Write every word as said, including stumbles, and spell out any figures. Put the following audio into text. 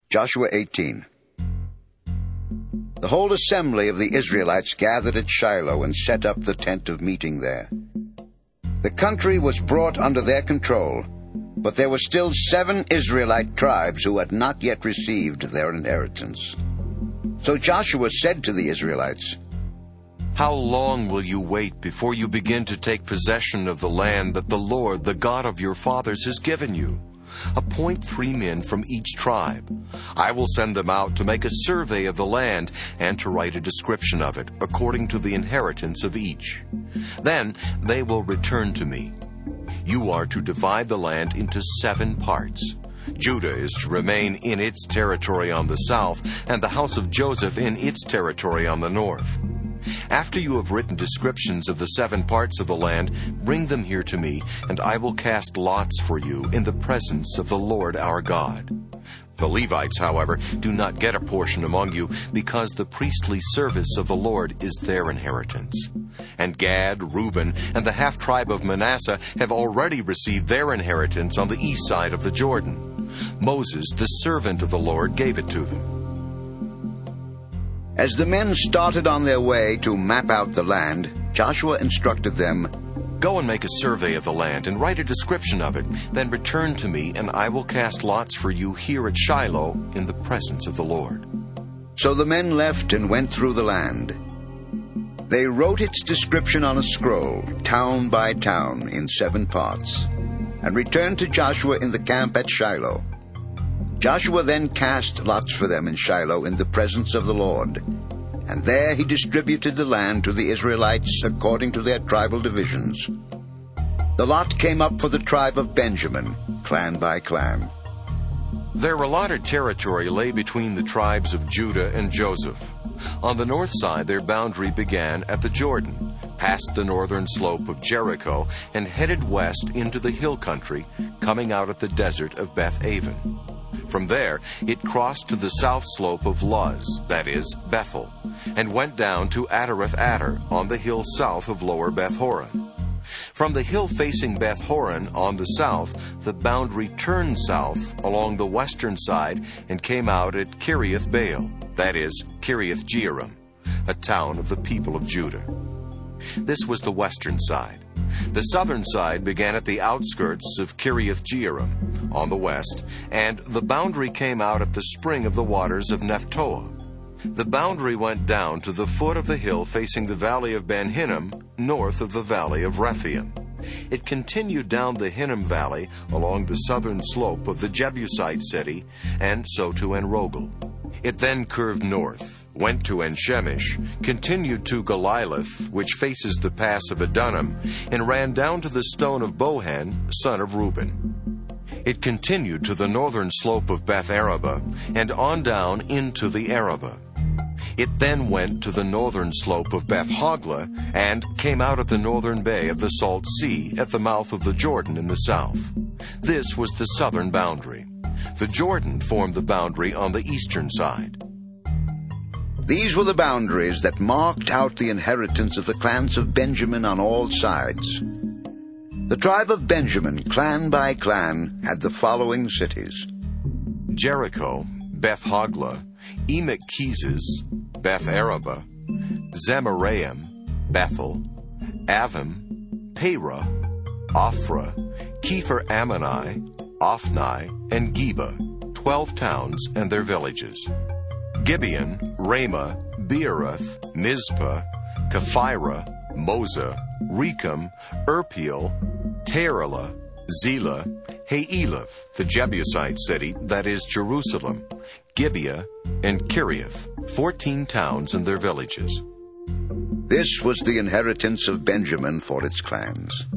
Joshua eighteen. The whole assembly of the Israelites gathered at Shiloh and set up the tent of meeting there. The country was brought under their control, but there were still seven Israelite tribes who had not yet received their inheritance. So Joshua said to the Israelites, "How long will you wait before you begin to take possession of the land that the Lord, the God of your fathers, has given you? Appoint three men from each tribe. I will send them out to make a survey of the land and to write a description of it, according to the inheritance of each. Then they will return to me. You are to divide the land into seven parts. Judah is to remain in its territory on the south, and the house of Joseph in its territory on the north. After you have written descriptions of the seven parts of the land, bring them here to me, and I will cast lots for you in the presence of the Lord our God. The Levites, however, do not get a portion among you, because the priestly service of the Lord is their inheritance. And Gad, Reuben, and the half-tribe of Manasseh have already received their inheritance on the east side of the Jordan. Moses, the servant of the Lord, gave it to them." As the men started on their way to map out the land, Joshua instructed them, "Go and make a survey of the land and write a description of it. Then return to me, and I will cast lots for you here at Shiloh in the presence of the Lord." So the men left and went through the land. They wrote its description on a scroll, town by town, in seven parts, and returned to Joshua in the camp at Shiloh. Joshua then cast lots for them in Shiloh in the presence of the Lord, and there he distributed the land to the Israelites according to their tribal divisions. The lot came up for the tribe of Benjamin, clan by clan. Their allotted territory lay between the tribes of Judah and Joseph. On the north side, their boundary began at the Jordan, passed the northern slope of Jericho, and headed west into the hill country, coming out at the desert of Beth-aven. From there, it crossed to the south slope of Luz, that is, Bethel, and went down to Adareth-Adar on the hill south of lower Beth-horon. From the hill facing Beth-horon on the south, the boundary turned south along the western side and came out at Kiriath-baal, that is, Kiriath-jearim, a town of the people of Judah. This was the western side. The southern side began at the outskirts of Kiriath-jearim on the west, and the boundary came out at the spring of the waters of Nephtoah. The boundary went down to the foot of the hill facing the valley of Ben Hinnom, north of the valley of Rephaim. It continued down the Hinnom valley along the southern slope of the Jebusite city, and so to En-rogel. It then curved north, went to En-shemesh, continued to Goliloth, which faces the pass of Adullam, and ran down to the stone of Bohan, son of Reuben. It continued to the northern slope of Beth-arabah, and on down into the Arabah. It then went to the northern slope of Beth-hoglah, and came out at the northern bay of the Salt Sea, at the mouth of the Jordan in the south. This was the southern boundary. The Jordan formed the boundary on the eastern side. These were the boundaries that marked out the inheritance of the clans of Benjamin on all sides. The tribe of Benjamin, clan by clan, had the following cities: Jericho, Beth-hoglah, Emek-keziz, Beth-arabah, Zemaraim, Bethel, Avim, Perah, Ophrah, Kepher-ammoni, Ophni, and Geba, twelve towns and their villages. Gibeon, Ramah, Beeroth, Mizpah, Kephirah, Moza, Rechem, Irpeel, Terelah, Zelah, Haeleph, the Jebusite city, that is Jerusalem, Gibeah, and Kiriath, fourteen towns and their villages. This was the inheritance of Benjamin for its clans.